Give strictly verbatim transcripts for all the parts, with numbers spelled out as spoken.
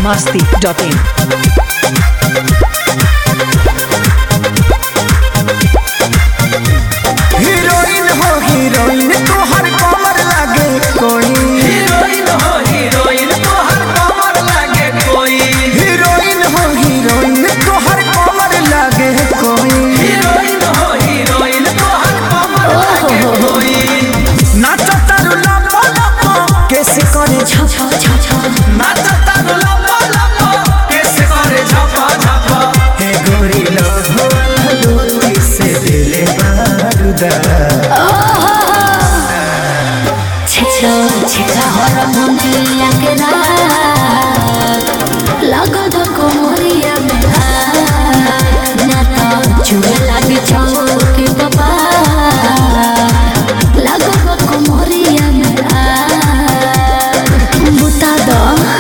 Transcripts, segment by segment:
masti dot in. Heroine हो heroine तोहर कमर लागे कोई। हीरोइन हो हीरोइन तोहर कमर लागे कोई। हीरोइन हो हीरोइन तोहर कमर लागे कोई। हीरोइन हो हीरोइन तोहर कमर लागे कोई। नाचो तारू लपो लपो कैसे करे छपा छपा। नाचो तारू लपो लपो कैसे करे झपा झपा। हे गोरी लोहो लोटी से दिले बारूदा। छेड़ा छेड़ा हर मुंडिया के रात लगो दो कोमरिया में ना तो चुए लगे चौकी बाबा लगो दो कोमरिया में बुता दो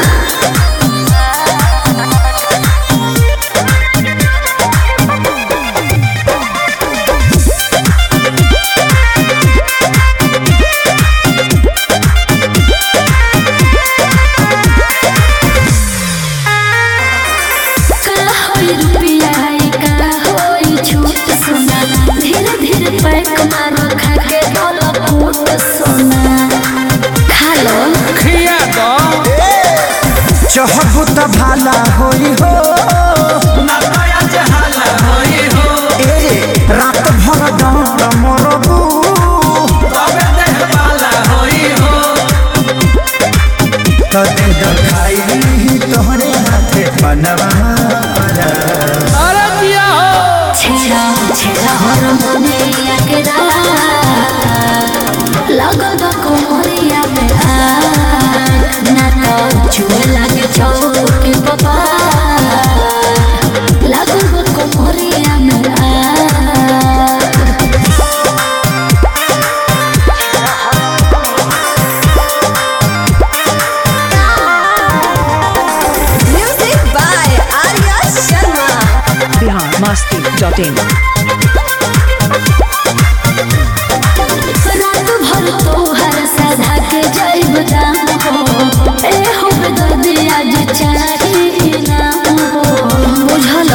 चहबू त भाला होई हो ना दया जहाला होई हो। ए रात भर डर मरबू तबे देह वाला होई हो। तते दखाई तोहरे हाथे बनवा अरे जिया हो छेड़ा छेड़ा हर मुंडिया के रात लगो दो कोमरिया में ना तो चुए लगे चौकी बाबा लगो दो कोमरिया में Music by Arya Sharma. Bihar masti dot in. रात भर तो हर सदा के जैब दाम हो ए हो बेदर्दी आज चाहिए नाम हो बुझल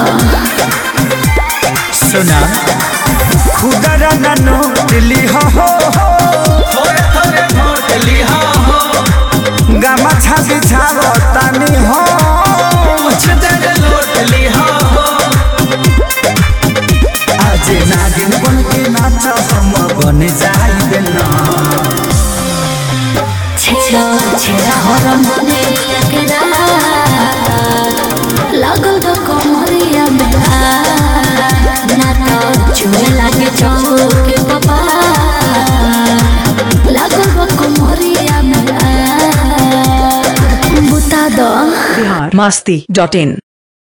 सुना खुदरा ना नोट ली हो हो थोड़े थोड़े वोट लिहा हो। गामा छाती छावो तानी हो कुछ देर लौट लिहा हो। आज नागिन बन के नाच हम बन जाइबे ना छेड़ा छेड़ा हर मुंडिया के रात लगो दो कोमरिया में ना तो चुए लगे चौकी बाबा लगो दो कोमरिया में बुता दो Bihar masti dot in.